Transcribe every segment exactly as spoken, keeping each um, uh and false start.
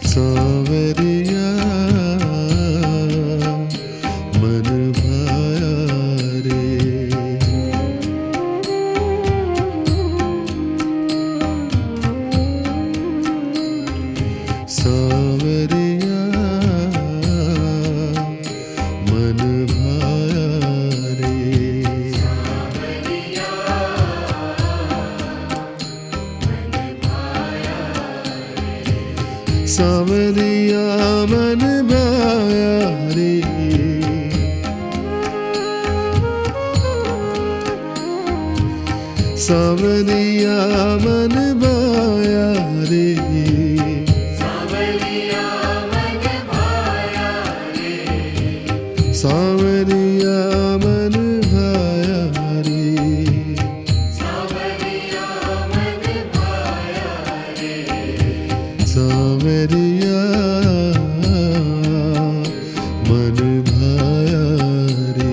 सावरिया मन भाया रे। सावरिया मन भाया रे। सावरिया मन भाया रे। सावरिया मन भाया रे। सावरिया मन भाया रे। सावरिया मन भाया रे।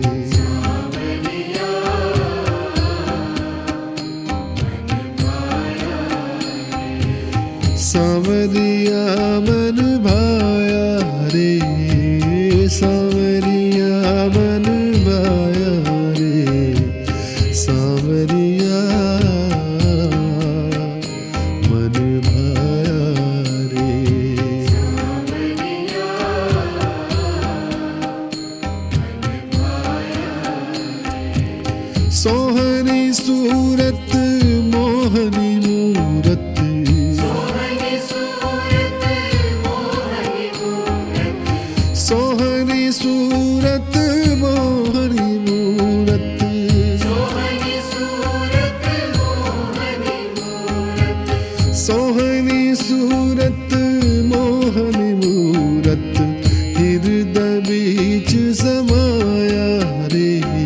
सावरिया मन भाया रे। सावरिया मन भाया रे। सावरिया मन भाया रे। सोहनी सूरत मोहनी मूरत। सोहनी सूरत मोहनी मूरत। सोहनी सूरत मोहनी मूरत। हृदय बीच समाया रे।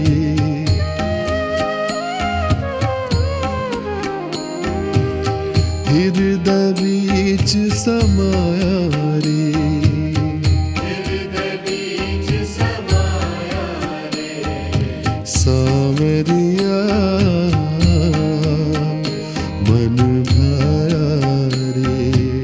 हृदय बीच समाया रे। सावरिया मन भाया रे।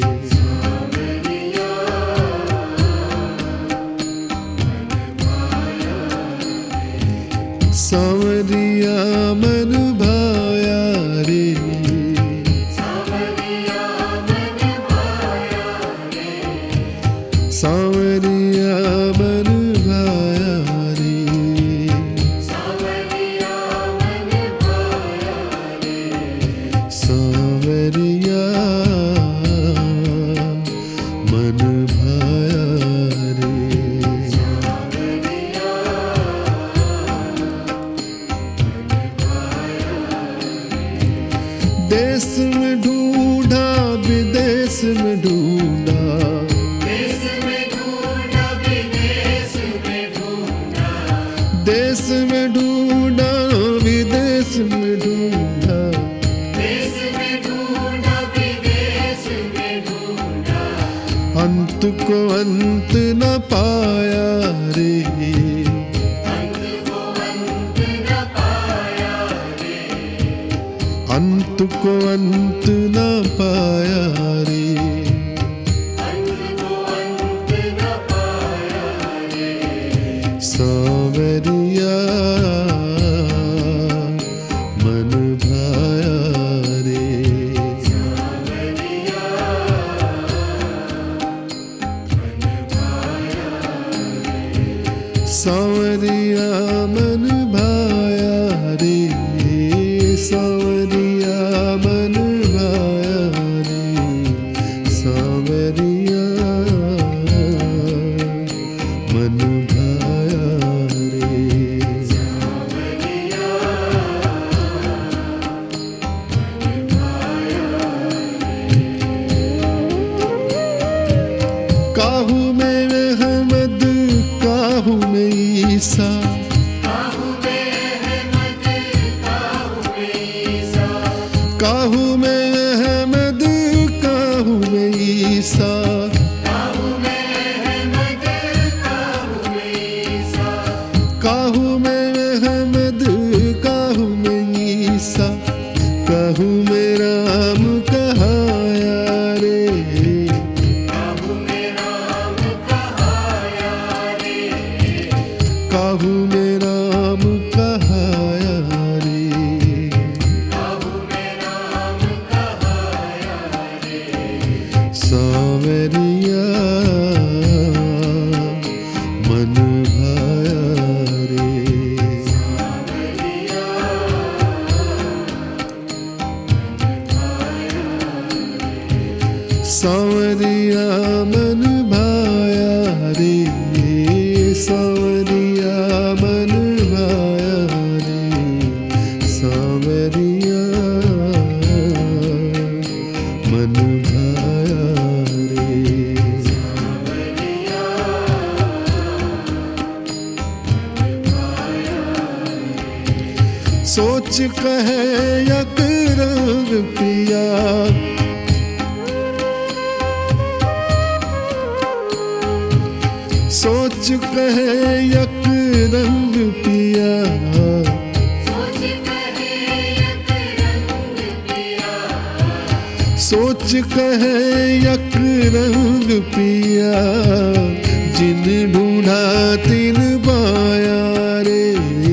सावरिया मन भाया रे। सावरिया मन भाया रे। सावरिया मन भाया रे। देश में ढूंढा विदेश में ढूंढा। देश में ढूंढा विदेश में ढूंढा। अंत को अंत न पाया रे। अंत को अंत न पाया रे। सावरिया मन भाया रे। सावरिया मन भाया रे। सावरिया मन भाया रे। सावरिया मन भाया रे। काहू में अहमद काहू में ईसा। काहू में अहमद काहू में ईसा। सांवरिया मन भाया रे। सांवरिया मन भाया रे, सांवरिया मन भाया रे, सांवरिया मन भाया रे। सोच कहे यक रंग पिया, सोच कहे यक रंग पिया, सोच कहे यक रंग पिया, सोच कहे यक रंग पिया, जिन ढूंढा तिन पाया रे।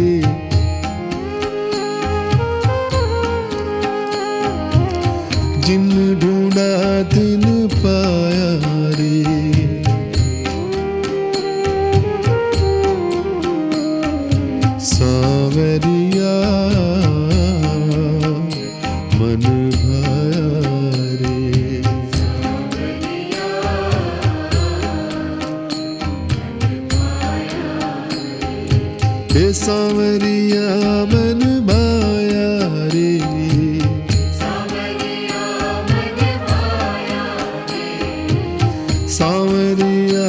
जिन ढूंढा तिन पाया रे। सांवरिया मन भाया रे। हे सांवरिया मन भाया रे, सांवरिया मन भाया रे, सांवरिया